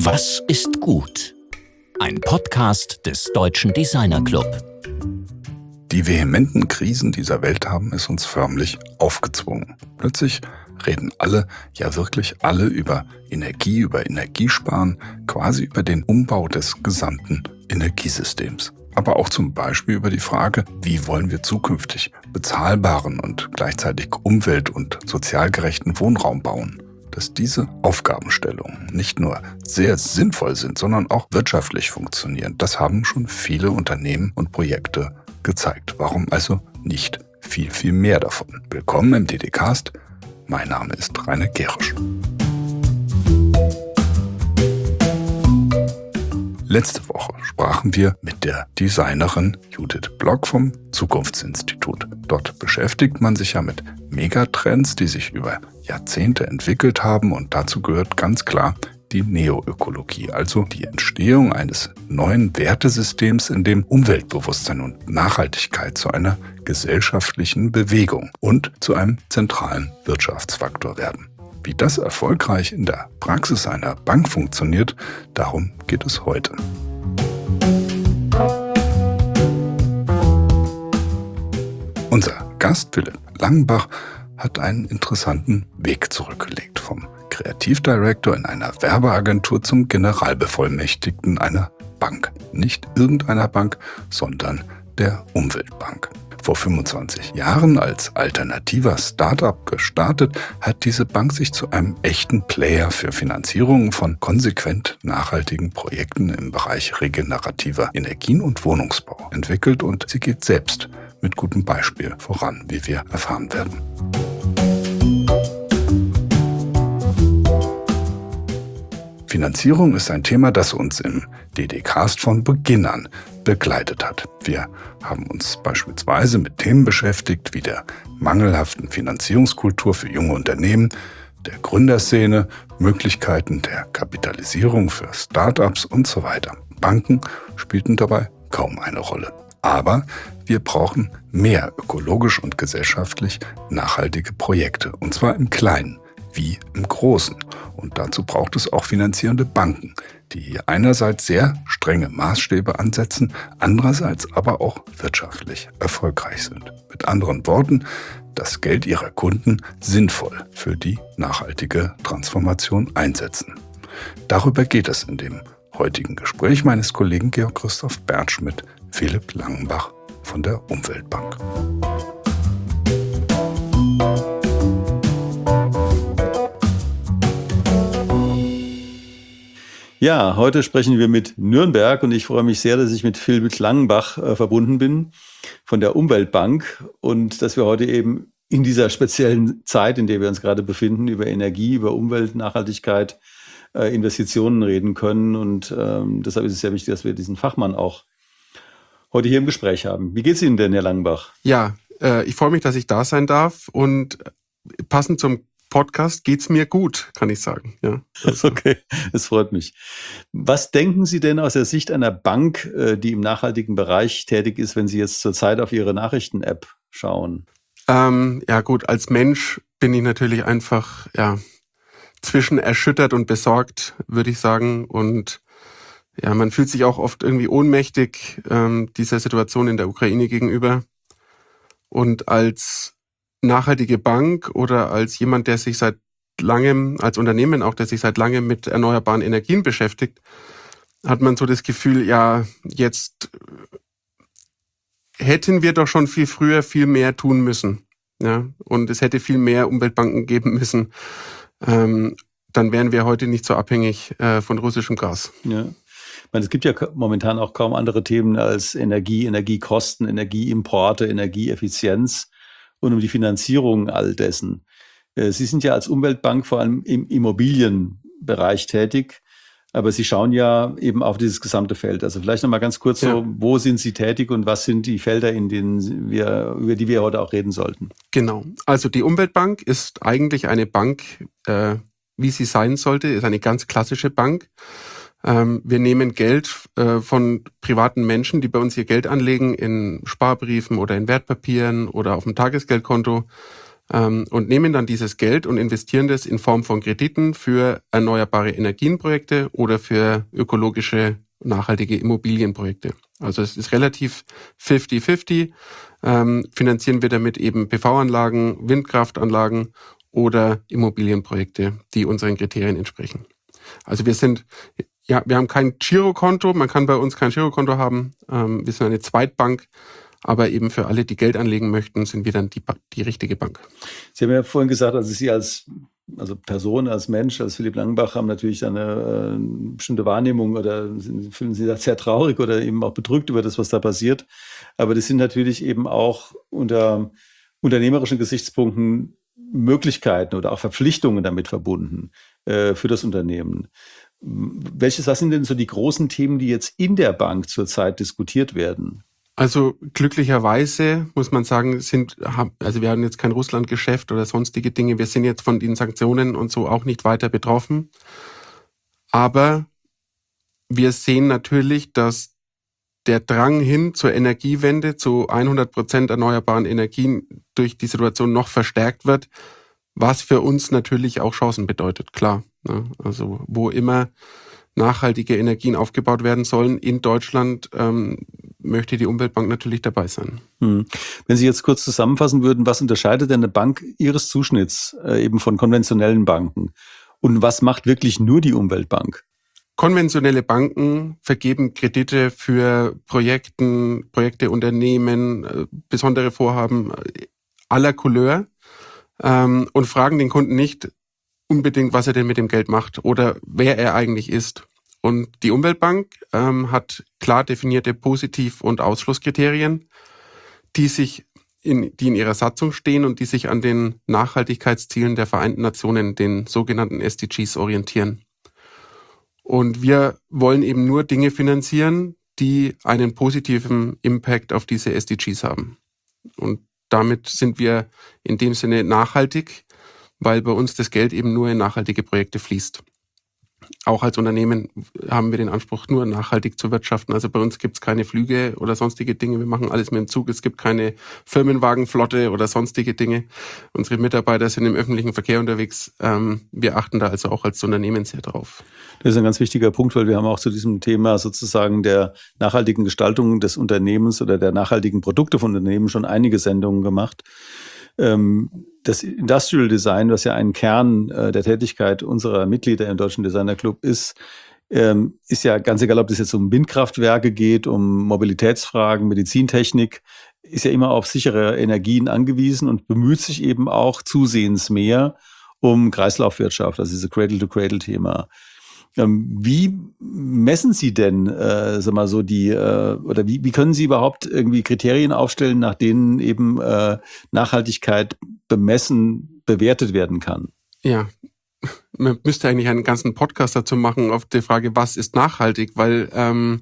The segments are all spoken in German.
Was ist gut? Ein Podcast des Deutschen Designer Club. Die vehementen Krisen dieser Welt haben es uns förmlich aufgezwungen. Plötzlich reden alle, ja wirklich alle über Energie, über Energiesparen, quasi über den Umbau des gesamten Energiesystems. Aber auch zum Beispiel über die Frage, wie wollen wir zukünftig bezahlbaren und gleichzeitig umwelt- und sozial gerechten Wohnraum bauen. Dass diese Aufgabenstellungen nicht nur sehr sinnvoll sind, sondern auch wirtschaftlich funktionieren. Das haben schon viele Unternehmen und Projekte gezeigt. Warum also nicht viel mehr davon? Willkommen im DD-Cast. Mein Name ist Rainer Gerisch. Letzte Woche sprachen wir mit der Designerin Judith Block vom Zukunftsinstitut. Dort beschäftigt man sich ja mit Megatrends, die sich über Jahrzehnte entwickelt haben, und dazu gehört ganz klar die Neoökologie, also die Entstehung eines neuen Wertesystems, in dem Umweltbewusstsein und Nachhaltigkeit zu einer gesellschaftlichen Bewegung und zu einem zentralen Wirtschaftsfaktor werden. Wie das erfolgreich in der Praxis einer Bank funktioniert, darum geht es heute. Unser Gast Philipp Langenbach hat einen interessanten Weg zurückgelegt. Vom Kreativdirektor in einer Werbeagentur zum Generalbevollmächtigten einer Bank. Nicht irgendeiner Bank, sondern der Umweltbank. Vor 25 Jahren als alternativer Start-up gestartet, hat diese Bank sich zu einem echten Player für Finanzierungen von konsequent nachhaltigen Projekten im Bereich regenerativer Energien und Wohnungsbau entwickelt, und sie geht selbst mit gutem Beispiel voran, wie wir erfahren werden. Finanzierung ist ein Thema, das uns im DD-Cast von Beginn an begleitet hat. Wir haben uns beispielsweise mit Themen beschäftigt wie der mangelhaften Finanzierungskultur für junge Unternehmen, der Gründerszene, Möglichkeiten der Kapitalisierung für Start-ups und so weiter. Banken spielten dabei kaum eine Rolle. Aber wir brauchen mehr ökologisch und gesellschaftlich nachhaltige Projekte, und zwar im Kleinen wie im Großen. Und dazu braucht es auch finanzierende Banken, die einerseits sehr strenge Maßstäbe ansetzen, andererseits aber auch wirtschaftlich erfolgreich sind. Mit anderen Worten, das Geld ihrer Kunden sinnvoll für die nachhaltige Transformation einsetzen. Darüber geht es in dem heutigen Gespräch meines Kollegen Georg Christoph Bertsch mit Philipp Langenbach von der Umweltbank. Ja, heute sprechen wir mit Nürnberg, und ich freue mich sehr, dass ich mit Philipp Langenbach verbunden bin von der Umweltbank, und dass wir heute eben in dieser speziellen Zeit, in der wir uns gerade befinden, über Energie, über Umwelt, Nachhaltigkeit, Investitionen reden können. Und deshalb ist es sehr wichtig, dass wir diesen Fachmann auch heute hier im Gespräch haben. Wie geht's Ihnen denn, Herr Langenbach? Ja, ich freue mich, dass ich da sein darf, und passend zum Podcast geht's mir gut, kann ich sagen. Ja, also. Okay, das freut mich. Was denken Sie denn aus der Sicht einer Bank, die im nachhaltigen Bereich tätig ist, wenn Sie jetzt zurzeit auf Ihre Nachrichten-App schauen? Ja gut, als Mensch bin ich natürlich einfach zwischen erschüttert und besorgt, würde ich sagen. Und ja, man fühlt sich auch oft irgendwie ohnmächtig dieser Situation in der Ukraine gegenüber. Und als nachhaltige Bank oder als jemand, der sich seit langem, als Unternehmen auch, der sich seit langem mit erneuerbaren Energien beschäftigt, hat man so das Gefühl, ja, jetzt hätten wir doch schon viel früher viel mehr tun müssen. Ja, und es hätte viel mehr Umweltbanken geben müssen. Dann wären wir heute nicht so abhängig von russischem Gas. Ja. Ich meine, es gibt ja momentan auch kaum andere Themen als Energie, Energiekosten, Energieimporte, Energieeffizienz und um die Finanzierung all dessen. Sie sind ja als Umweltbank vor allem im Immobilienbereich tätig, aber Sie schauen ja eben auf dieses gesamte Feld. Also vielleicht nochmal ganz kurz so, wo sind Sie tätig und was sind die Felder, über die wir heute auch reden sollten? Genau. Also die Umweltbank ist eigentlich eine Bank, wie sie sein sollte, ist eine ganz klassische Bank. Wir nehmen Geld von privaten Menschen, die bei uns ihr Geld anlegen, in Sparbriefen oder in Wertpapieren oder auf dem Tagesgeldkonto, und nehmen dann dieses Geld und investieren das in Form von Krediten für erneuerbare Energienprojekte oder für ökologische, nachhaltige Immobilienprojekte. Also es ist relativ 50-50. Finanzieren wir damit eben PV-Anlagen, Windkraftanlagen oder Immobilienprojekte, die unseren Kriterien entsprechen. Also wir haben kein Girokonto, man kann bei uns kein Girokonto haben. Wir sind eine Zweitbank, aber eben für alle, die Geld anlegen möchten, sind wir dann die richtige Bank. Sie haben ja vorhin gesagt, also Sie als Person, als Mensch, als Philipp Langenbach haben natürlich eine bestimmte Wahrnehmung oder fühlen Sie sich sehr traurig oder eben auch bedrückt über das, was da passiert. Aber das sind natürlich eben auch unter unternehmerischen Gesichtspunkten Möglichkeiten oder auch Verpflichtungen damit verbunden für das Unternehmen. Was sind denn so die großen Themen, die jetzt in der Bank zurzeit diskutiert werden? Also glücklicherweise muss man sagen, wir haben jetzt kein Russland-Geschäft oder sonstige Dinge. Wir sind jetzt von den Sanktionen und so auch nicht weiter betroffen. Aber wir sehen natürlich, dass der Drang hin zur Energiewende, zu 100% erneuerbaren Energien durch die Situation noch verstärkt wird, was für uns natürlich auch Chancen bedeutet, klar. Also wo immer nachhaltige Energien aufgebaut werden sollen in Deutschland, möchte die Umweltbank natürlich dabei sein. Wenn Sie jetzt kurz zusammenfassen würden, was unterscheidet denn eine Bank Ihres Zuschnitts eben von konventionellen Banken? Und was macht wirklich nur die Umweltbank? Konventionelle Banken vergeben Kredite für Projekte, Unternehmen, besondere Vorhaben aller Couleur und fragen den Kunden nicht unbedingt, was er denn mit dem Geld macht oder wer er eigentlich ist. Und die Umweltbank hat klar definierte Positiv- und Ausschlusskriterien, die in ihrer Satzung stehen und die sich an den Nachhaltigkeitszielen der Vereinten Nationen, den sogenannten SDGs, orientieren. Und wir wollen eben nur Dinge finanzieren, die einen positiven Impact auf diese SDGs haben. Und damit sind wir in dem Sinne nachhaltig, weil bei uns das Geld eben nur in nachhaltige Projekte fließt. Auch als Unternehmen haben wir den Anspruch, nur nachhaltig zu wirtschaften. Also bei uns gibt es keine Flüge oder sonstige Dinge. Wir machen alles mit dem Zug. Es gibt keine Firmenwagenflotte oder sonstige Dinge. Unsere Mitarbeiter sind im öffentlichen Verkehr unterwegs. Wir achten da also auch als Unternehmen sehr drauf. Das ist ein ganz wichtiger Punkt, weil wir haben auch zu diesem Thema sozusagen der nachhaltigen Gestaltung des Unternehmens oder der nachhaltigen Produkte von Unternehmen schon einige Sendungen gemacht. Das Industrial Design, was ja ein Kern der Tätigkeit unserer Mitglieder im Deutschen Designer Club ist ja ganz egal, ob es jetzt um Windkraftwerke geht, um Mobilitätsfragen, Medizintechnik, ist ja immer auf sichere Energien angewiesen und bemüht sich eben auch zusehends mehr um Kreislaufwirtschaft, also diese Cradle-to-Cradle-Thema. Wie messen Sie denn, wie können Sie überhaupt irgendwie Kriterien aufstellen, nach denen eben Nachhaltigkeit bewertet werden kann? Ja, man müsste eigentlich einen ganzen Podcast dazu machen auf die Frage, was ist nachhaltig, weil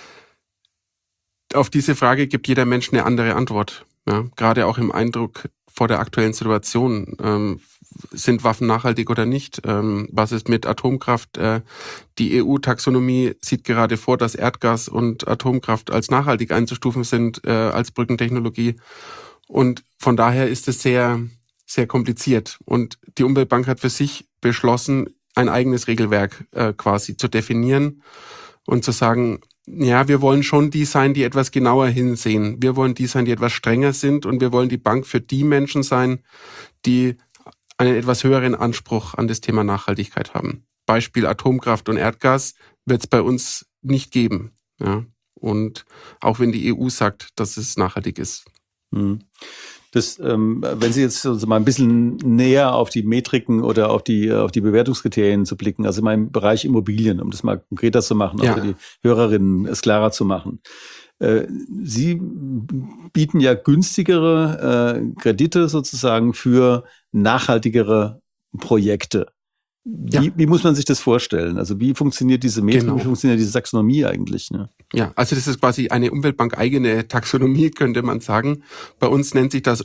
auf diese Frage gibt jeder Mensch eine andere Antwort. Ja? Gerade auch im Eindruck vor der aktuellen Situation. Sind Waffen nachhaltig oder nicht? Was ist mit Atomkraft? Die EU-Taxonomie sieht gerade vor, dass Erdgas und Atomkraft als nachhaltig einzustufen sind, als Brückentechnologie. Und von daher ist es sehr, sehr kompliziert. Und die Umweltbank hat für sich beschlossen, ein eigenes Regelwerk quasi zu definieren und zu sagen, ja, wir wollen schon die sein, die etwas genauer hinsehen. Wir wollen die sein, die etwas strenger sind. Und wir wollen die Bank für die Menschen sein, die einen etwas höheren Anspruch an das Thema Nachhaltigkeit haben. Beispiel Atomkraft und Erdgas wird es bei uns nicht geben. Ja? Und auch wenn die EU sagt, dass es nachhaltig ist. Das, wenn Sie jetzt so mal ein bisschen näher auf die Metriken oder auf die Bewertungskriterien zu blicken, also mal im Bereich Immobilien, um das mal konkreter zu machen, auch für die Hörerinnen es klarer zu machen. Sie bieten ja günstigere Kredite sozusagen für nachhaltigere Projekte. Wie muss man sich das vorstellen? Also wie funktioniert diese Metrik, Wie funktioniert diese Taxonomie eigentlich? Ne? Ja, also das ist quasi eine Umweltbank-eigene Taxonomie, könnte man sagen. Bei uns nennt sich das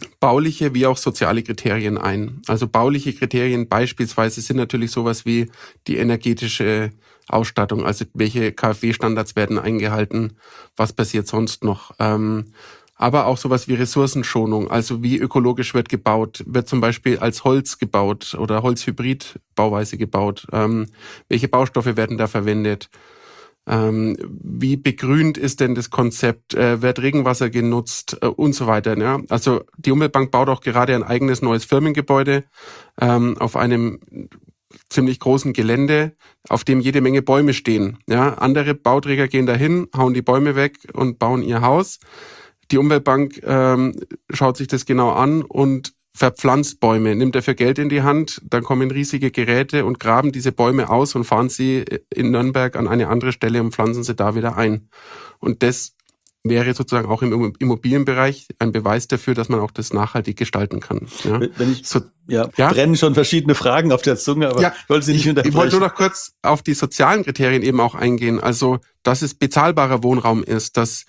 bauliche wie auch soziale Kriterien ein. Also bauliche Kriterien beispielsweise sind natürlich sowas wie die energetische Ausstattung, also welche KfW-Standards werden eingehalten, was passiert sonst noch. Aber auch sowas wie Ressourcenschonung, also wie ökologisch wird gebaut, wird zum Beispiel als Holz gebaut oder Holzhybrid-Bauweise gebaut, welche Baustoffe werden da verwendet, wie begrünt ist denn das Konzept, wird Regenwasser genutzt und so weiter. Ja? Also die Umweltbank baut auch gerade ein eigenes neues Firmengebäude auf einem ziemlich großen Gelände, auf dem jede Menge Bäume stehen. Ja? Andere Bauträger gehen dahin, hauen die Bäume weg und bauen ihr Haus. Die Umweltbank schaut sich das genau an und verpflanzt Bäume, nimmt dafür Geld in die Hand, dann kommen riesige Geräte und graben diese Bäume aus und fahren sie in Nürnberg an eine andere Stelle und pflanzen sie da wieder ein. Und das wäre sozusagen auch im Immobilienbereich ein Beweis dafür, dass man auch das nachhaltig gestalten kann. Ja? Wenn ich brennen schon verschiedene Fragen auf der Zunge, aber ich wollte Sie nicht unterbrechen. Ich wollte nur noch kurz auf die sozialen Kriterien eben auch eingehen. Also, dass es bezahlbarer Wohnraum ist, dass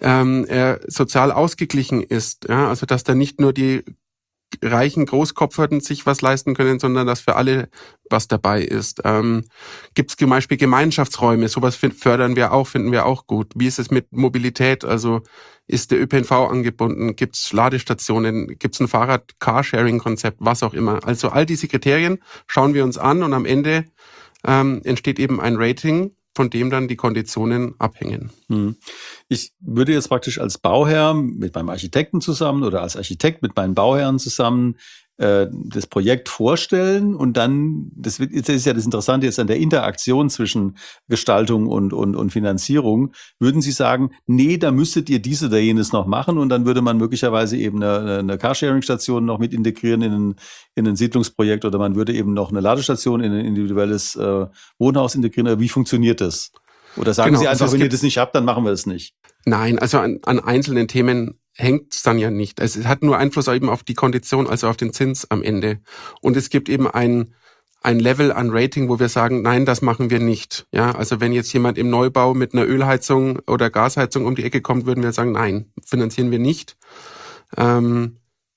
er sozial ausgeglichen ist, ja, also dass da nicht nur die reichen Großkopferten sich was leisten können, sondern dass für alle was dabei ist. Gibt es zum Beispiel Gemeinschaftsräume, sowas fördern wir auch, finden wir auch gut. Wie ist es mit Mobilität? Also ist der ÖPNV angebunden? Gibt es Ladestationen? Gibt es ein Fahrrad-Carsharing-Konzept? Was auch immer. Also all diese Kriterien schauen wir uns an und am Ende entsteht eben ein Rating, von dem dann die Konditionen abhängen. Ich würde jetzt praktisch als Bauherr mit meinem Architekten zusammen oder als Architekt mit meinen Bauherren zusammen das Projekt vorstellen und dann, das ist ja das Interessante jetzt an der Interaktion zwischen Gestaltung und Finanzierung, würden Sie sagen, nee, da müsstet ihr dies oder jenes noch machen und dann würde man möglicherweise eben eine Carsharing-Station noch mit integrieren in ein Siedlungsprojekt oder man würde eben noch eine Ladestation in ein individuelles Wohnhaus integrieren, oder wie funktioniert das? Oder sagen Sie einfach, wenn ihr das nicht habt, dann machen wir das nicht? Nein, also an einzelnen Themen hängt es dann ja nicht. Es hat nur Einfluss eben auf die Kondition, also auf den Zins am Ende. Und es gibt eben ein Level an Rating, wo wir sagen, nein, das machen wir nicht. Ja, also wenn jetzt jemand im Neubau mit einer Ölheizung oder Gasheizung um die Ecke kommt, würden wir sagen, nein, finanzieren wir nicht. Aber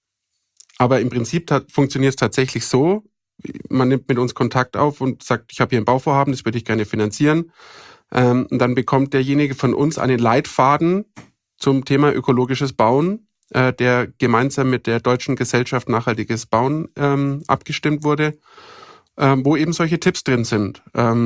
im Prinzip funktioniert es tatsächlich so, man nimmt mit uns Kontakt auf und sagt, ich habe hier ein Bauvorhaben, das würde ich gerne finanzieren. Und dann bekommt derjenige von uns einen Leitfaden zum Thema ökologisches Bauen, der gemeinsam mit der Deutschen Gesellschaft Nachhaltiges Bauen abgestimmt wurde, wo eben solche Tipps drin sind.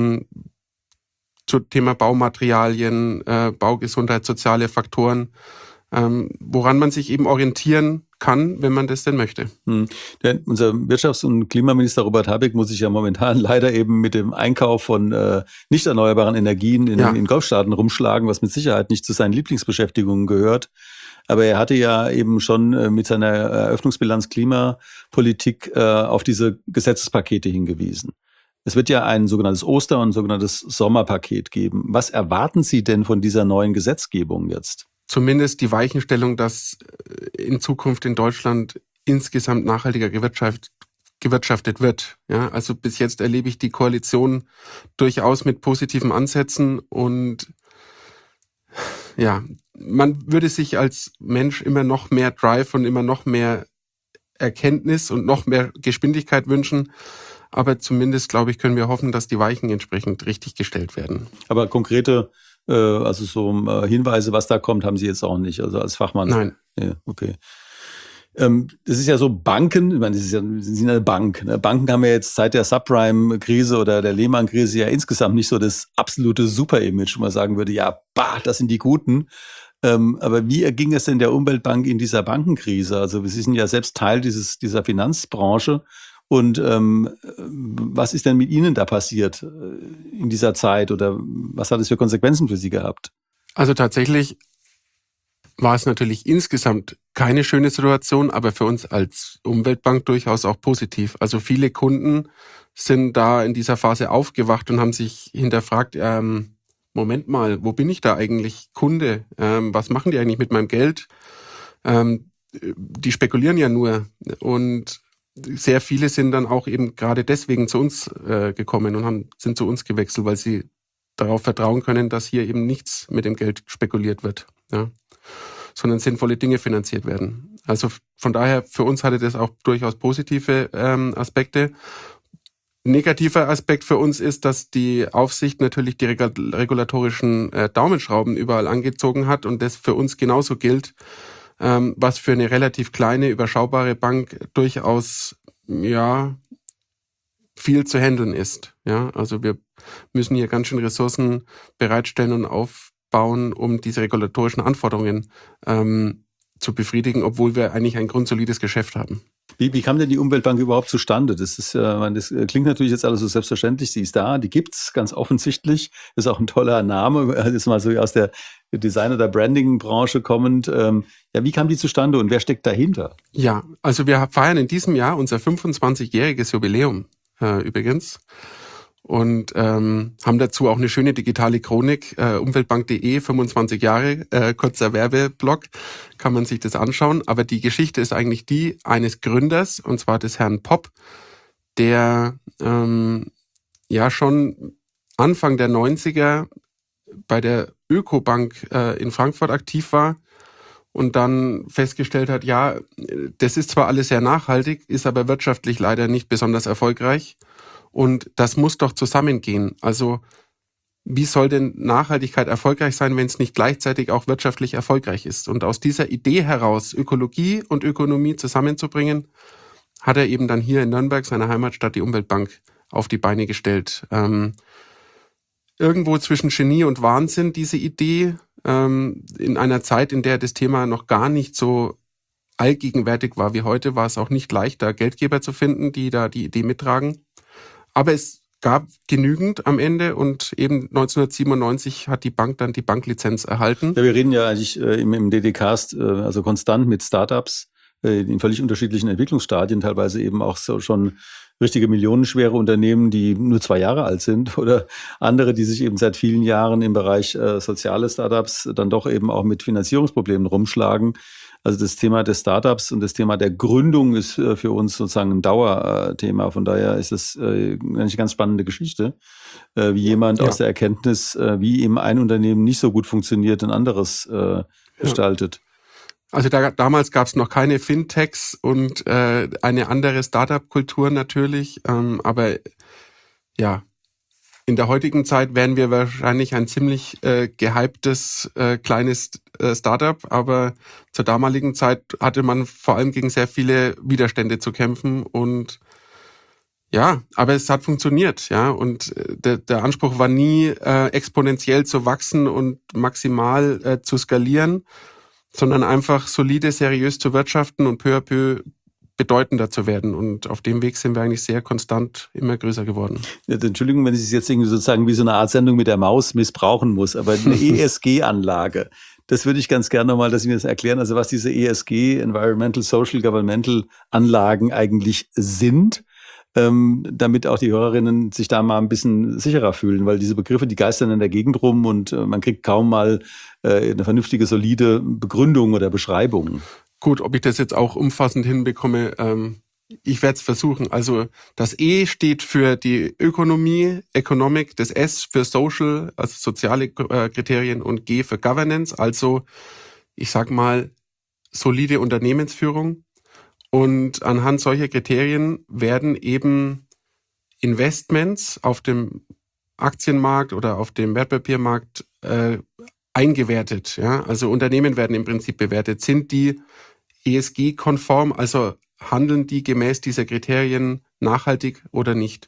Zu Thema Baumaterialien, Baugesundheit, soziale Faktoren, woran man sich eben orientieren kann, wenn man das denn möchte. Unser Wirtschafts- und Klimaminister Robert Habeck muss sich ja momentan leider eben mit dem Einkauf von nicht erneuerbaren Energien in Golfstaaten rumschlagen, was mit Sicherheit nicht zu seinen Lieblingsbeschäftigungen gehört. Aber er hatte ja eben schon mit seiner Eröffnungsbilanz Klimapolitik auf diese Gesetzespakete hingewiesen. Es wird ja ein sogenanntes Oster- und ein sogenanntes Sommerpaket geben. Was erwarten Sie denn von dieser neuen Gesetzgebung jetzt? Zumindest die Weichenstellung, dass in Zukunft in Deutschland insgesamt nachhaltiger gewirtschaftet wird. Ja, also bis jetzt erlebe ich die Koalition durchaus mit positiven Ansätzen und ja, man würde sich als Mensch immer noch mehr Drive und immer noch mehr Erkenntnis und noch mehr Geschwindigkeit wünschen. Aber zumindest, glaube ich, können wir hoffen, dass die Weichen entsprechend richtig gestellt werden. Aber konkrete Hinweise, was da kommt, haben Sie jetzt auch nicht, also als Fachmann? Nein. Ja, okay. Das ist ja so Banken, ich meine, Sie sind eine Bank. Ne? Banken haben ja jetzt seit der Subprime-Krise oder der Lehman-Krise ja insgesamt nicht so das absolute Super-Image, wo man sagen würde, ja, das sind die Guten. Aber wie erging es denn der Umweltbank in dieser Bankenkrise? Also Sie sind ja selbst Teil dieser Finanzbranche. Und was ist denn mit Ihnen da passiert in dieser Zeit oder was hat es für Konsequenzen für Sie gehabt? Also tatsächlich war es natürlich insgesamt keine schöne Situation, aber für uns als Umweltbank durchaus auch positiv. Also viele Kunden sind da in dieser Phase aufgewacht und haben sich hinterfragt, Moment mal, wo bin ich da eigentlich Kunde? Was machen die eigentlich mit meinem Geld? Die spekulieren ja nur und sehr viele sind dann auch eben gerade deswegen zu uns gekommen und sind zu uns gewechselt, weil sie darauf vertrauen können, dass hier eben nichts mit dem Geld spekuliert wird. Ja. sondern sinnvolle Dinge finanziert werden. Also von daher, für uns hatte das auch durchaus positive Aspekte. Negativer Aspekt für uns ist, dass die Aufsicht natürlich die regulatorischen Daumenschrauben überall angezogen hat und das für uns genauso gilt, was für eine relativ kleine, überschaubare Bank durchaus viel zu handeln ist. Ja, also wir müssen hier ganz schön Ressourcen bereitstellen und aufbauen, um diese regulatorischen Anforderungen zu befriedigen, obwohl wir eigentlich ein grundsolides Geschäft haben. Wie kam denn die Umweltbank überhaupt zustande? Das klingt natürlich jetzt alles so selbstverständlich. Sie ist da, die gibt's ganz offensichtlich. Das ist auch ein toller Name. Das ist mal so aus der Design- oder Branding-Branche kommend. Wie kam die zustande und wer steckt dahinter? Ja, also wir feiern in diesem Jahr unser 25-jähriges Jubiläum übrigens. Und haben dazu auch eine schöne digitale Chronik, umweltbank.de, 25 Jahre, kurzer Werbeblock, kann man sich das anschauen. Aber die Geschichte ist eigentlich die eines Gründers, und zwar des Herrn Popp, der schon Anfang der 90er bei der Ökobank in Frankfurt aktiv war und dann festgestellt hat, ja, das ist zwar alles sehr nachhaltig, ist aber wirtschaftlich leider nicht besonders erfolgreich. Und das muss doch zusammengehen. Also wie soll denn Nachhaltigkeit erfolgreich sein, wenn es nicht gleichzeitig auch wirtschaftlich erfolgreich ist? Und aus dieser Idee heraus, Ökologie und Ökonomie zusammenzubringen, hat er eben dann hier in Nürnberg, seiner Heimatstadt, die Umweltbank auf die Beine gestellt. Irgendwo zwischen Genie und Wahnsinn, diese Idee, in einer Zeit, in der das Thema noch gar nicht so allgegenwärtig war wie heute, war es auch nicht leicht, da Geldgeber zu finden, die da die Idee mittragen. Aber es gab genügend am Ende und eben 1997 hat die Bank dann die Banklizenz erhalten. Ja, wir reden ja eigentlich im DD-Cast also konstant mit Startups in völlig unterschiedlichen Entwicklungsstadien, teilweise eben auch so schon richtige millionenschwere Unternehmen, die nur 2 Jahre alt sind oder andere, die sich eben seit vielen Jahren im Bereich soziale Startups dann doch eben auch mit Finanzierungsproblemen rumschlagen. Also das Thema des Startups und das Thema der Gründung ist für uns sozusagen ein Dauerthema. Von daher ist es eine ganz spannende Geschichte, wie jemand aus der Erkenntnis, wie eben ein Unternehmen nicht so gut funktioniert, ein anderes gestaltet. Also damals gab es noch keine Fintechs und eine andere Startup-Kultur natürlich. Aber ja, in der heutigen Zeit wären wir wahrscheinlich ein ziemlich gehyptes kleines Startup, aber zur damaligen Zeit hatte man vor allem gegen sehr viele Widerstände zu kämpfen und ja, aber es hat funktioniert, ja, und der Anspruch war nie exponentiell zu wachsen und maximal zu skalieren, sondern einfach solide, seriös zu wirtschaften und peu à peu bedeutender zu werden. Und auf dem Weg sind wir eigentlich sehr konstant immer größer geworden. Ja, Entschuldigung, wenn ich es jetzt irgendwie sozusagen wie so eine Art Sendung mit der Maus missbrauchen muss, aber eine ESG-Anlage, das würde ich ganz gerne nochmal, dass Sie mir das erklären, also was diese ESG, Environmental, Social, Governmental Anlagen eigentlich sind, damit auch die Hörerinnen sich da mal ein bisschen sicherer fühlen, weil diese Begriffe, die geistern in der Gegend rum und man kriegt kaum mal eine vernünftige, solide Begründung oder Beschreibung. Gut, ob ich das jetzt auch umfassend hinbekomme, ich werde es versuchen. Also das E steht für die Ökonomie, Economic, das S für Social, also soziale Kriterien und G für Governance, also ich sag mal solide Unternehmensführung. Und anhand solcher Kriterien werden eben Investments auf dem Aktienmarkt oder auf dem Wertpapiermarkt eingewertet. Ja? Also Unternehmen werden im Prinzip bewertet. Sind die ESG-konform, also handeln die gemäß dieser Kriterien nachhaltig oder nicht?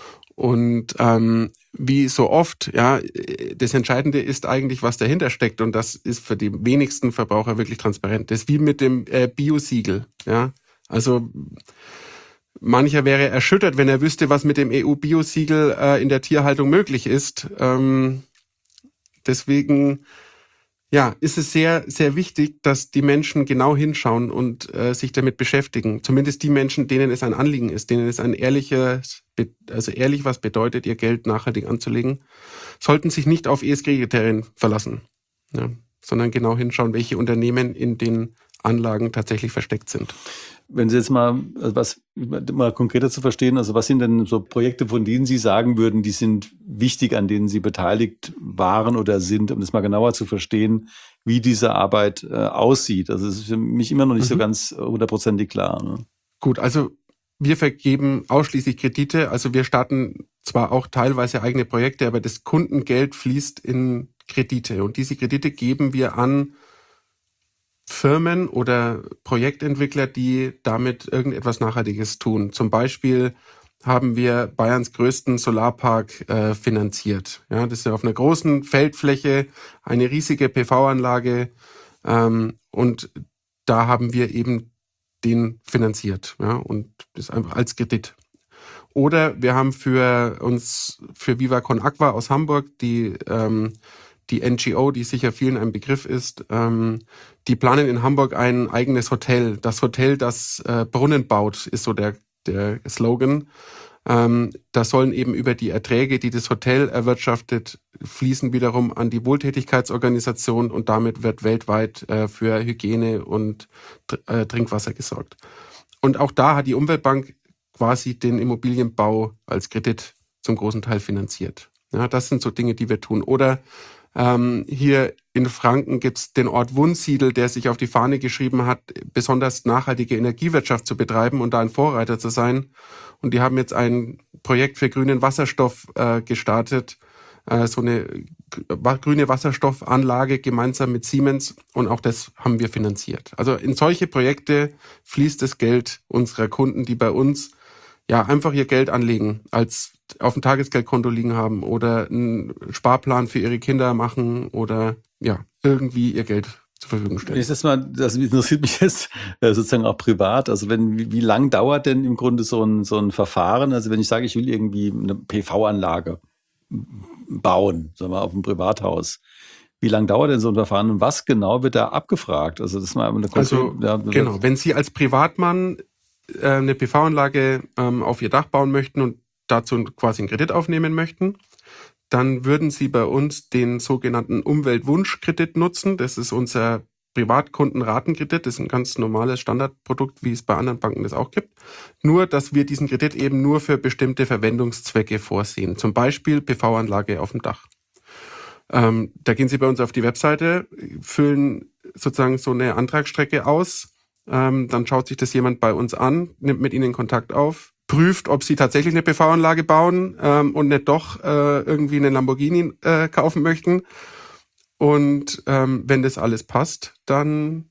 Und wie so oft, ja, das Entscheidende ist eigentlich, was dahinter steckt. Und das ist für die wenigsten Verbraucher wirklich transparent. Das ist wie mit dem Bio-Siegel, ja. Also mancher wäre erschüttert, wenn er wüsste, was mit dem EU-Bio-Siegel in der Tierhaltung möglich ist. Deswegen ist es sehr, sehr wichtig, dass die Menschen genau hinschauen und sich damit beschäftigen. Zumindest die Menschen, denen es ein Anliegen ist, denen es ein ehrlich was bedeutet, ihr Geld nachhaltig anzulegen, sollten sich nicht auf ESG-Kriterien verlassen, sondern genau hinschauen, welche Unternehmen in den Anlagen tatsächlich versteckt sind. Wenn Sie jetzt mal konkreter zu verstehen, also was sind denn so Projekte, von denen Sie sagen würden, die sind wichtig, an denen Sie beteiligt waren oder sind, um das mal genauer zu verstehen, wie diese Arbeit aussieht? Also es ist für mich immer noch nicht so ganz hundertprozentig klar. Ne? Gut, also wir vergeben ausschließlich Kredite. Also wir starten zwar auch teilweise eigene Projekte, aber das Kundengeld fließt in Kredite. Und diese Kredite geben wir an Firmen oder Projektentwickler, die damit irgendetwas Nachhaltiges tun. Zum Beispiel haben wir Bayerns größten Solarpark finanziert. Ja, das ist ja auf einer großen Feldfläche, eine riesige PV-Anlage und da haben wir eben den finanziert, ja, und das einfach als Kredit. Oder wir haben für Viva Con Agua aus Hamburg, die NGO, die sicher vielen ein Begriff ist, die planen in Hamburg ein eigenes Hotel. Das Hotel, das Brunnen baut, ist so der Slogan. Da sollen eben über die Erträge, die das Hotel erwirtschaftet, fließen wiederum an die Wohltätigkeitsorganisation und damit wird weltweit für Hygiene und Trinkwasser gesorgt. Und auch da hat die Umweltbank quasi den Immobilienbau als Kredit zum großen Teil finanziert. Ja, das sind so Dinge, die wir tun. Oder hier in Franken gibt's den Ort Wunsiedel, der sich auf die Fahne geschrieben hat, besonders nachhaltige Energiewirtschaft zu betreiben und da ein Vorreiter zu sein. Und die haben jetzt ein Projekt für grünen Wasserstoff gestartet, so eine grüne Wasserstoffanlage gemeinsam mit Siemens. Und auch das haben wir finanziert. Also in solche Projekte fließt das Geld unserer Kunden, die bei uns ja einfach ihr Geld anlegen, als auf dem Tagesgeldkonto liegen haben oder einen Sparplan für ihre Kinder machen oder ja irgendwie ihr Geld zur Verfügung stellen. Das interessiert mich jetzt sozusagen auch privat. Also wie lang dauert denn im Grunde so ein Verfahren? Also wenn ich sage, ich will irgendwie eine PV-Anlage bauen, sagen wir mal, auf einem Privathaus. Wie lange dauert denn so ein Verfahren und was genau wird da abgefragt? Also das ist mal eine genau, wenn Sie als Privatmann eine PV-Anlage auf Ihr Dach bauen möchten und dazu quasi einen Kredit aufnehmen möchten, dann würden Sie bei uns den sogenannten Umweltwunschkredit nutzen. Das ist unser Privatkundenratenkredit. Das ist ein ganz normales Standardprodukt, wie es bei anderen Banken das auch gibt. Nur, dass wir diesen Kredit eben nur für bestimmte Verwendungszwecke vorsehen. Zum Beispiel PV-Anlage auf dem Dach. Da gehen Sie bei uns auf die Webseite, füllen sozusagen so eine Antragsstrecke aus. Dann schaut sich das jemand bei uns an, nimmt mit Ihnen Kontakt auf, prüft, ob Sie tatsächlich eine PV-Anlage bauen und nicht doch irgendwie einen Lamborghini kaufen möchten. Und wenn das alles passt, dann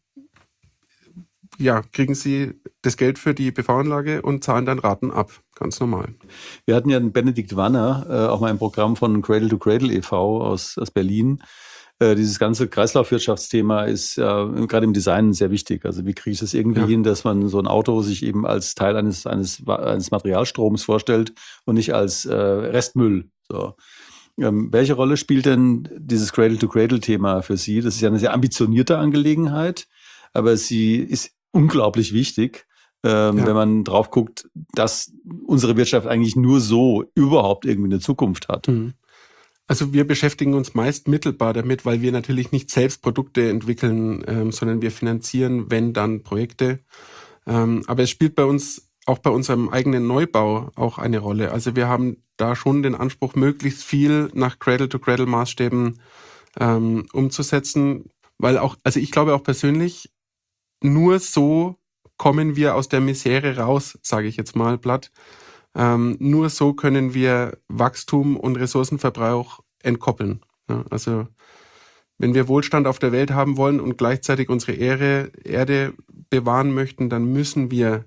kriegen Sie das Geld für die PV-Anlage und zahlen dann Raten ab. Ganz normal. Wir hatten ja den Benedikt Wanner, auch mal im Programm von Cradle to Cradle e.V. aus Berlin. Dieses ganze Kreislaufwirtschaftsthema ist gerade im Design sehr wichtig. Also wie kriege ich das irgendwie hin, dass man so ein Auto sich eben als Teil eines Materialstroms vorstellt und nicht als Restmüll. So. Welche Rolle spielt denn dieses Cradle-to-Cradle-Thema für Sie? Das ist ja eine sehr ambitionierte Angelegenheit, aber sie ist unglaublich wichtig, wenn man drauf guckt, dass unsere Wirtschaft eigentlich nur so überhaupt irgendwie eine Zukunft hat. Mhm. Also wir beschäftigen uns meist mittelbar damit, weil wir natürlich nicht selbst Produkte entwickeln, sondern wir finanzieren, wenn dann Projekte. Aber es spielt bei uns, auch bei unserem eigenen Neubau, auch eine Rolle. Also wir haben da schon den Anspruch, möglichst viel nach Cradle-to-Cradle-Maßstäben umzusetzen, weil ich glaube auch persönlich, nur so kommen wir aus der Misere raus, sage ich jetzt mal platt. Nur so können wir Wachstum und Ressourcenverbrauch entkoppeln. Ja, also wenn wir Wohlstand auf der Welt haben wollen und gleichzeitig unsere Erde bewahren möchten, dann müssen wir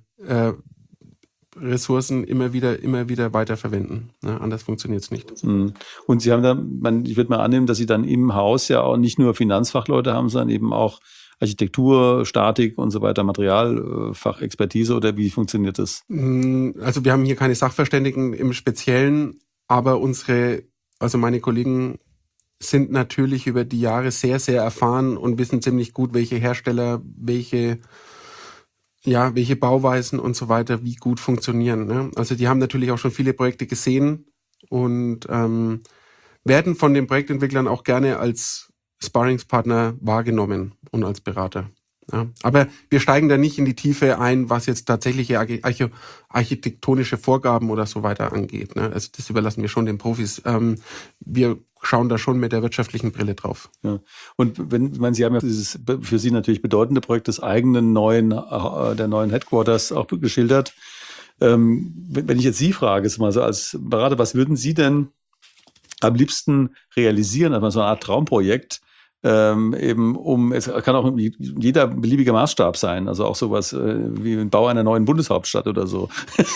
Ressourcen immer wieder weiterverwenden. Ja, anders funktioniert es nicht. Und Sie haben ich würde mal annehmen, dass Sie dann im Haus ja auch nicht nur Finanzfachleute haben, sondern eben auch Architektur, Statik und so weiter, Materialfachexpertise, oder wie funktioniert das? Also wir haben hier keine Sachverständigen im Speziellen, aber meine Kollegen sind natürlich über die Jahre sehr, sehr erfahren und wissen ziemlich gut, welche Hersteller, welche Bauweisen und so weiter wie gut funktionieren. Ne? Also die haben natürlich auch schon viele Projekte gesehen und werden von den Projektentwicklern auch gerne als Sparringspartner wahrgenommen und als Berater. Ja. Aber wir steigen da nicht in die Tiefe ein, was jetzt tatsächliche architektonische Vorgaben oder so weiter angeht. Ne? Also das überlassen wir schon den Profis. Wir schauen da schon mit der wirtschaftlichen Brille drauf. Ja. Und Sie haben ja dieses für Sie natürlich bedeutende Projekt des eigenen der neuen Headquarters auch geschildert. Wenn ich jetzt Sie frage, mal so als Berater, was würden Sie denn am liebsten realisieren, also so eine Art Traumprojekt, es kann auch jeder beliebige Maßstab sein, also auch sowas wie ein Bau einer neuen Bundeshauptstadt oder so.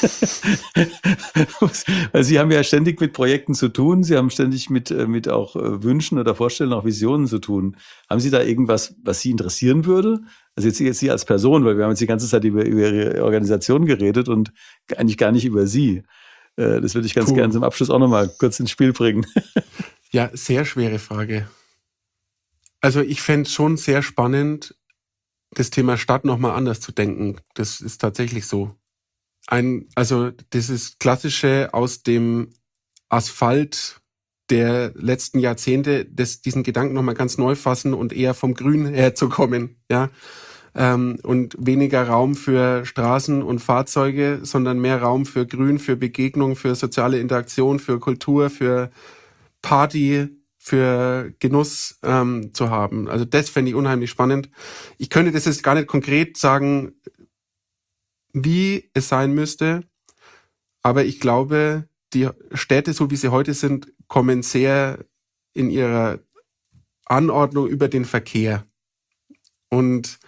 Weil Sie haben ja ständig mit Projekten zu tun, Sie haben ständig mit auch Wünschen oder Vorstellungen, auch Visionen zu tun. Haben Sie da irgendwas, was Sie interessieren würde? Also jetzt Sie als Person, weil wir haben jetzt die ganze Zeit über Ihre Organisation geredet und eigentlich gar nicht über Sie. Das würde ich ganz gerne zum Abschluss auch nochmal kurz ins Spiel bringen. Ja, sehr schwere Frage. Also ich fände es schon sehr spannend, das Thema Stadt nochmal anders zu denken. Das ist tatsächlich so. Also das ist klassische aus dem Asphalt der letzten Jahrzehnte, diesen Gedanken nochmal ganz neu fassen und eher vom Grün herzukommen, ja. Und weniger Raum für Straßen und Fahrzeuge, sondern mehr Raum für Grün, für Begegnung, für soziale Interaktion, für Kultur, für Party, für Genuss zu haben. Also das fände ich unheimlich spannend. Ich könnte das jetzt gar nicht konkret sagen, wie es sein müsste, aber ich glaube, die Städte, so wie sie heute sind, kommen sehr in ihrer Anordnung über den Verkehr. Und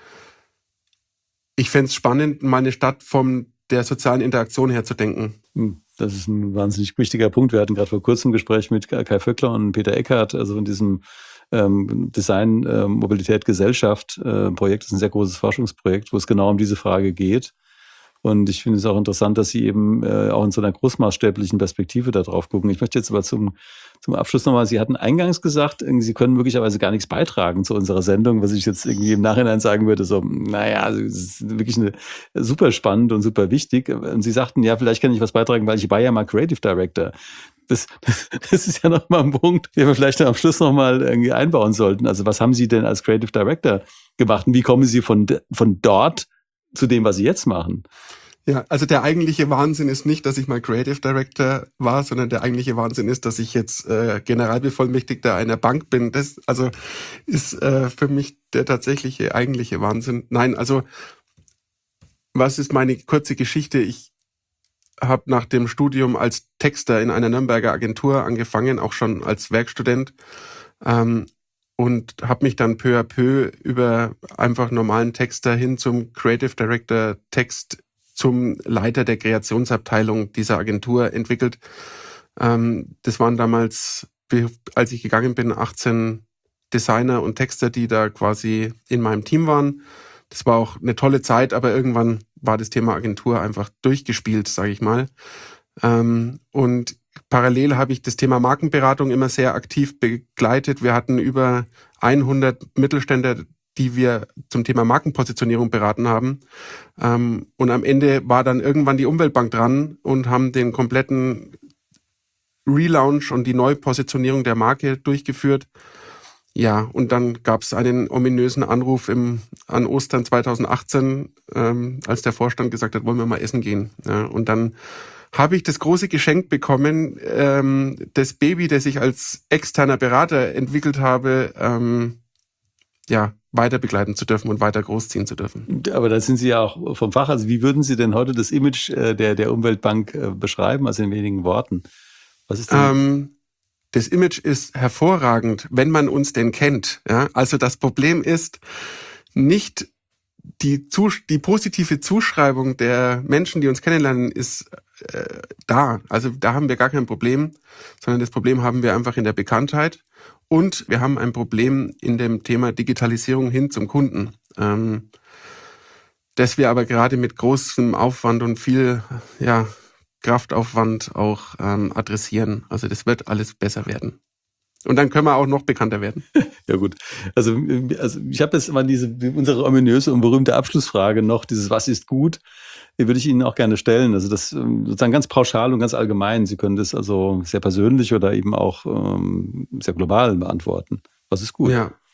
ich fände es spannend, mal eine Stadt von der sozialen Interaktion her zu denken. Das ist ein wahnsinnig wichtiger Punkt. Wir hatten gerade vor kurzem ein Gespräch mit Kai Vöckler und Peter Eckhardt, also von diesem Design, Mobilität, Gesellschaft Projekt. Das ist ein sehr großes Forschungsprojekt, wo es genau um diese Frage geht. Und ich finde es auch interessant, dass Sie eben auch in so einer großmaßstäblichen Perspektive da drauf gucken. Ich möchte jetzt aber zum Abschluss nochmal, Sie hatten eingangs gesagt, Sie können möglicherweise gar nichts beitragen zu unserer Sendung, was ich jetzt irgendwie im Nachhinein sagen würde, so, naja, es ist wirklich super spannend und super wichtig. Und Sie sagten, ja, vielleicht kann ich was beitragen, weil ich war ja mal Creative Director. Das ist ja nochmal ein Punkt, den wir vielleicht am Schluss nochmal irgendwie einbauen sollten. Also was haben Sie denn als Creative Director gemacht und wie kommen Sie von dort zu dem, was Sie jetzt machen? Ja, also der eigentliche Wahnsinn ist nicht, dass ich mal Creative Director war, sondern der eigentliche Wahnsinn ist, dass ich jetzt Generalbevollmächtigter einer Bank bin. Das also ist für mich der tatsächliche eigentliche Wahnsinn. Nein, also was ist meine kurze Geschichte? Ich habe nach dem Studium als Texter in einer Nürnberger Agentur angefangen, auch schon als Werkstudent. Und habe mich dann peu à peu über einfach normalen Texter hin zum Creative Director Text zum Leiter der Kreationsabteilung dieser Agentur entwickelt. Das waren damals, als ich gegangen bin, 18 Designer und Texter, die da quasi in meinem Team waren. Das war auch eine tolle Zeit, aber irgendwann war das Thema Agentur einfach durchgespielt, sage ich mal. Und parallel habe ich das Thema Markenberatung immer sehr aktiv begleitet. Wir hatten über 100 Mittelständler, die wir zum Thema Markenpositionierung beraten haben. Und am Ende war dann irgendwann die Umweltbank dran und haben den kompletten Relaunch und die Neupositionierung der Marke durchgeführt. Ja, und dann gab es einen ominösen Anruf an Ostern 2018, als der Vorstand gesagt hat, wollen wir mal essen gehen. Ja, und dann habe ich das große Geschenk bekommen, das Baby, das ich als externer Berater entwickelt habe, weiter begleiten zu dürfen und weiter großziehen zu dürfen. Aber da sind Sie ja auch vom Fach. Also wie würden Sie denn heute das Image der Umweltbank beschreiben, also in wenigen Worten? Was ist denn? Das Image ist hervorragend, wenn man uns denn kennt. Ja? Also das Problem ist nicht die positive Zuschreibung der Menschen, die uns kennenlernen, ist da. Also da haben wir gar kein Problem, sondern das Problem haben wir einfach in der Bekanntheit. Und wir haben ein Problem in dem Thema Digitalisierung hin zum Kunden, das wir aber gerade mit großem Aufwand und viel Kraftaufwand auch adressieren. Also das wird alles besser werden. Und dann können wir auch noch bekannter werden. Ja gut. Also ich habe jetzt mal unsere ominöse und berühmte Abschlussfrage noch, dieses Was ist gut? Die würde ich Ihnen auch gerne stellen. Also das sozusagen ganz pauschal und ganz allgemein. Sie können das also sehr persönlich oder eben auch sehr global beantworten. Was ist gut? Ja.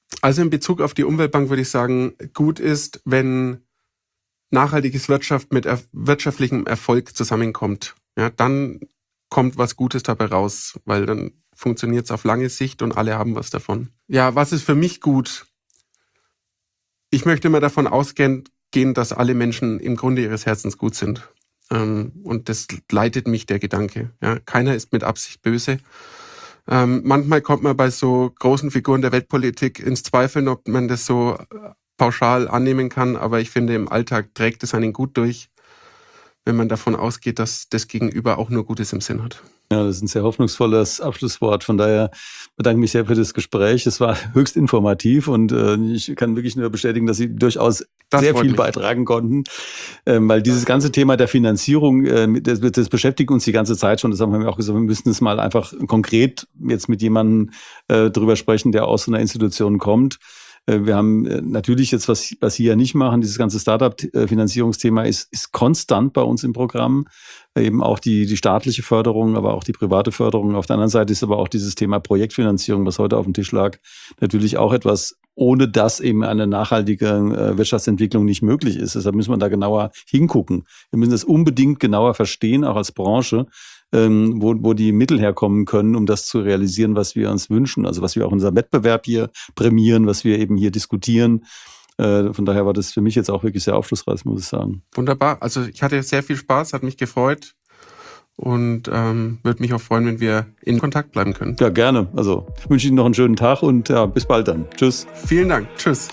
Also in Bezug auf die Umweltbank würde ich sagen, gut ist, wenn nachhaltiges Wirtschaft mit wirtschaftlichem Erfolg zusammenkommt. Ja, dann kommt was Gutes dabei raus, weil dann funktioniert es auf lange Sicht und alle haben was davon. Ja, was ist für mich gut? Ich möchte immer davon ausgehen, dass alle Menschen im Grunde ihres Herzens gut sind. Und das leitet mich der Gedanke. Ja, keiner ist mit Absicht böse. Manchmal kommt man bei so großen Figuren der Weltpolitik ins Zweifeln, ob man das so pauschal annehmen kann. Aber ich finde, im Alltag trägt es einen gut durch, wenn man davon ausgeht, dass das Gegenüber auch nur Gutes im Sinn hat. Ja, das ist ein sehr hoffnungsvolles Abschlusswort. Von daher bedanke ich mich sehr für das Gespräch. Es war höchst informativ und ich kann wirklich nur bestätigen, dass Sie durchaus sehr viel beitragen konnten, weil dieses ganze Thema der Finanzierung, das beschäftigt uns die ganze Zeit schon. Das haben wir auch gesagt, wir müssen es mal einfach konkret jetzt mit jemandem drüber sprechen, der aus so einer Institution kommt. Wir haben natürlich jetzt, was Sie ja nicht machen, dieses ganze Startup-Finanzierungsthema ist konstant bei uns im Programm. Eben auch die staatliche Förderung, aber auch die private Förderung. Auf der anderen Seite ist aber auch dieses Thema Projektfinanzierung, was heute auf dem Tisch lag, natürlich auch etwas, ohne dass eben eine nachhaltige Wirtschaftsentwicklung nicht möglich ist. Deshalb müssen wir da genauer hingucken. Wir müssen das unbedingt genauer verstehen, auch als Branche, wo die Mittel herkommen können, um das zu realisieren, was wir uns wünschen. Also was wir auch in unserem Wettbewerb hier prämieren, was wir eben hier diskutieren. Von daher war das für mich jetzt auch wirklich sehr aufschlussreich, muss ich sagen. Wunderbar. Also ich hatte sehr viel Spaß, hat mich gefreut und würde mich auch freuen, wenn wir in Kontakt bleiben können. Ja, gerne. Also ich wünsche Ihnen noch einen schönen Tag und ja, bis bald dann. Tschüss. Vielen Dank. Tschüss.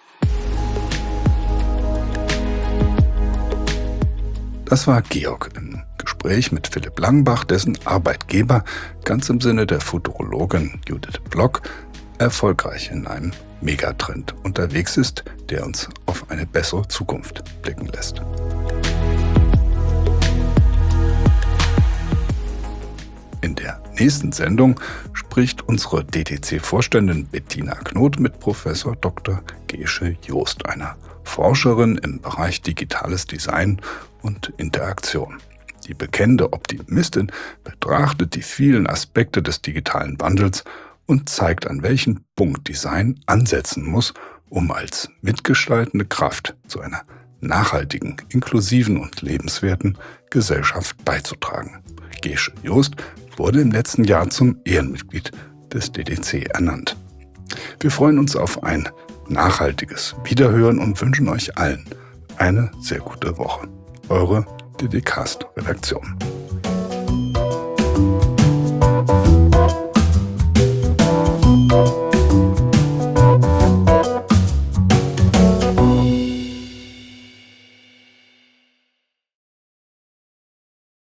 Das war Georg im Gespräch mit Philipp Langenbach, dessen Arbeitgeber ganz im Sinne der Futurologin Judith Block erfolgreich in einem Megatrend unterwegs ist, der uns auf eine bessere Zukunft blicken lässt. In der nächsten Sendung spricht unsere DTC-Vorständin Bettina Knot mit Professor Dr. Gesche Joost, einer Forscherin im Bereich digitales Design und Interaktion. Die bekennende Optimistin betrachtet die vielen Aspekte des digitalen Wandels und zeigt, an welchen Punkt Design ansetzen muss, um als mitgestaltende Kraft zu einer nachhaltigen, inklusiven und lebenswerten Gesellschaft beizutragen. Gesche Joost wurde im letzten Jahr zum Ehrenmitglied des DTC ernannt. Wir freuen uns auf ein nachhaltiges Wiederhören und wünschen euch allen eine sehr gute Woche. Eure DDcast-Redaktion.